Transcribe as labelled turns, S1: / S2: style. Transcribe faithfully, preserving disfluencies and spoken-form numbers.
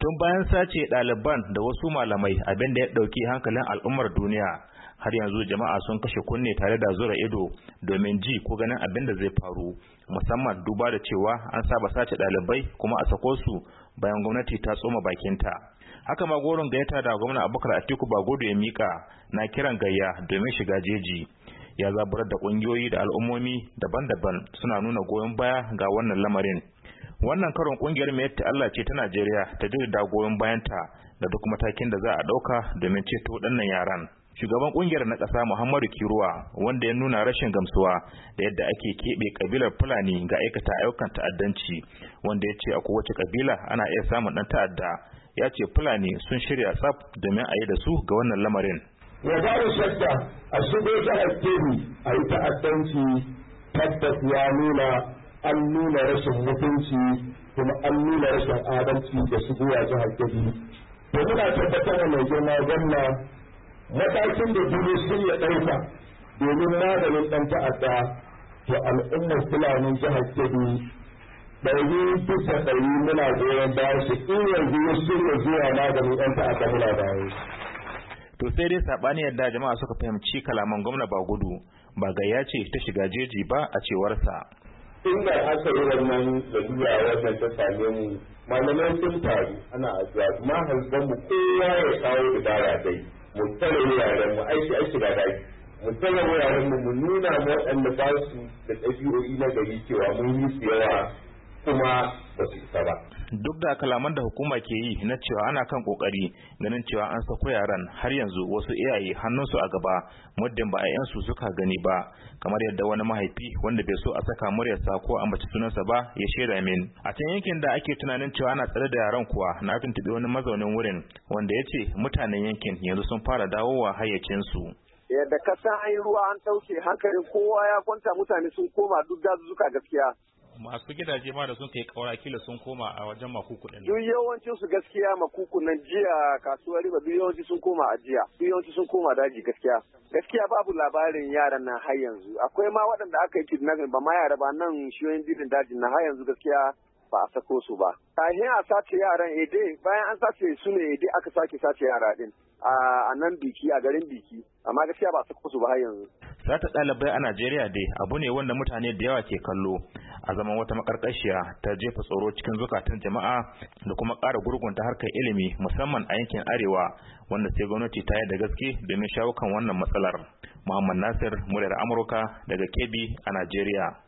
S1: Tun bayan sace ɗaliban da wasu malamai, abin da ya ɗauki hankalin al'ummar duniya, har yanzu jama'a sun kashe kunne tare da zura ido domin ji ko ganin abin da zai faru, musamman duba da cewa an saba sace ɗalibai kuma a sako su bayan gwamnati ta tsoma bakinta. Haka ma goron gayyata da gwamna Abubakar Atiku Bagudu ya mika na kiran gayya domin shiga jeji. Ya zaburar da kungiyoyi da al'ummomi daban-daban suna nuna goyon baya ga wannan lamarin. Wannan karon kungiyar Miyetti Allah ce ta Najeriya ta jaddada goyon bayanta da duk matakin da za a dauka domin ceto waɗannan yaran. Shugaban kungiyar na ƙasa Muhammadu Kiruwa, wanda ya nuna rashin gamsuwa da yadda ake keɓe kabilar Fulani ga aikata ayyukan ta'addanci, wanda ya ce a kowace kabila ana iya samun ɗan ta'adda, ya ce Fulani sun shirya tsaf domin a yi da su ga wannan lamarin.
S2: Ya babu shakka a shigo jihar Kebbi a yi ta'addanci, tabbas ya nuna an nuna rashin mutunci kuma an nuna rashin adalci da shigowa jihar Kebbi. To muna tabbatar da mai girma gwamna matakin da duk sun ya ɗauka domin maganin ɗan ta'adda, to al'ummar Fulanin jihar Kebbi ɗari bisa ɗari muna goyon bayan su in yanzu ya shirya zuwa maganin ɗan ta'adda muna bayan.
S1: To sai dai sabani yadda jama'a suka fahimci kalaman gwamna Bagudu ba gayya ce ta shiga jeji ba a cewarsa.
S2: Inda aka yi wannan lalura wannan ta same mu malamai sun taru ana addu'a kuma halban mu kowa ya kawo ibara dai mu tsare wuraren mu aiki aiki da dai mu tsare wuraren mu mu nuna mu waɗanda ba su da ɗabi'o'i na gari cewa mun yi su yawa kuma ba su isa ba.
S1: Duk da kalaman da hukuma ke yi na cewa ana kan kokari ganin cewa an sako yaran, har yanzu wasu iyaye hannunsu a gaba muddin ba a yansu suka gani ba, kamar yadda wani mahaifi wanda bai so a saka muryarsa ko a ambaci sunansa ba ya shaida min. A can yankin da ake tunanin cewa ana tsare da yaran kuwa, na tuntuɓi wani mazaunin wurin wanda ya ce mutanen yankin yanzu sun fara dawowa hayyacinsu.
S3: Yadda ka san an yi ruwa an tauke hankalin kowa ya kwanta, mutane sun koma duk dazuzzuka gaskiya.
S1: Masu gidaje ma da sun kai kaura kila sun koma a wajen makuku din.
S3: Duk yawancin su gaskiya makuku nan jiya kasuwar riba duk yawanci sun koma a jiya. Duk yawanci sun koma daji gaskiya. Gaskiya babu labarin yaran nan har yanzu. Akwai ma waɗanda aka yi kidnapping ba ma yara ba nan shiyoyin didin dajin nan har yanzu gaskiya ba a sako su ba. Kafin a sace yaran ede bayan an sace su ne ede aka sake sace yara din a nan biki a garin biki, amma gaskiya ba a sako su ba har yanzu.
S1: Sata ɗalibai a Najeriya dai abu ne wanda mutane da yawa ke kallo a zaman wata makarkashiya ta jefa tsoro cikin zukatan jama'a da kuma ƙara gurgunta harkar ilimi musamman a yankin arewa, wanda sai gwamnati ta yi da gaske domin shawo kan wannan matsalar. Muhammad Nasir, muryar Amurka daga Kebbi a Najeriya.